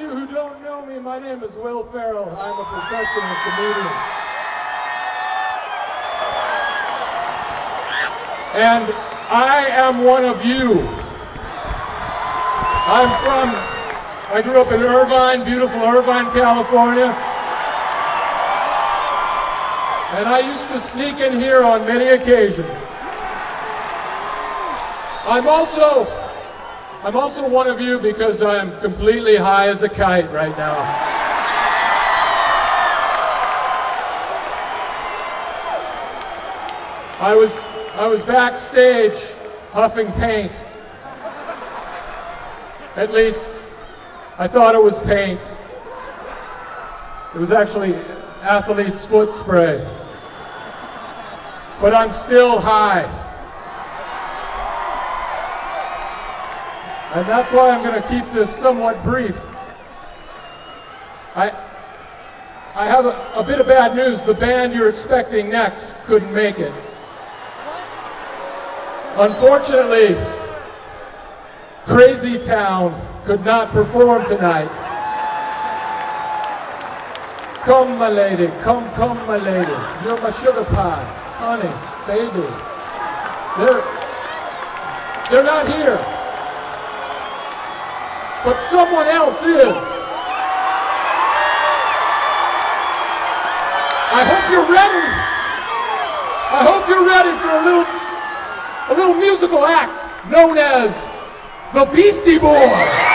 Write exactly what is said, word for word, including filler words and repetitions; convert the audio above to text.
you who don't know me, my name is Will Ferrell. I'm a professional comedian. And I am one of you. I'm from, I grew up in Irvine, beautiful Irvine, California. And I used to sneak in here on many occasions. I'm also, I'm also one of you because I'm completely high as a kite right now. I was, I was backstage huffing paint. At least, I thought it was paint. It was actually athlete's foot spray. But I'm still high. And that's why I'm going to keep this somewhat brief. I, I have a, a bit of bad news. The band you're expecting next couldn't make it. Unfortunately, Crazy Town could not perform tonight. Come, my lady, come, come, my lady. You're my sugar pie, honey, baby. They're, they're not here. But someone else is. I hope you're ready. I hope you're ready for a little, a little musical act known as the Beastie Boys.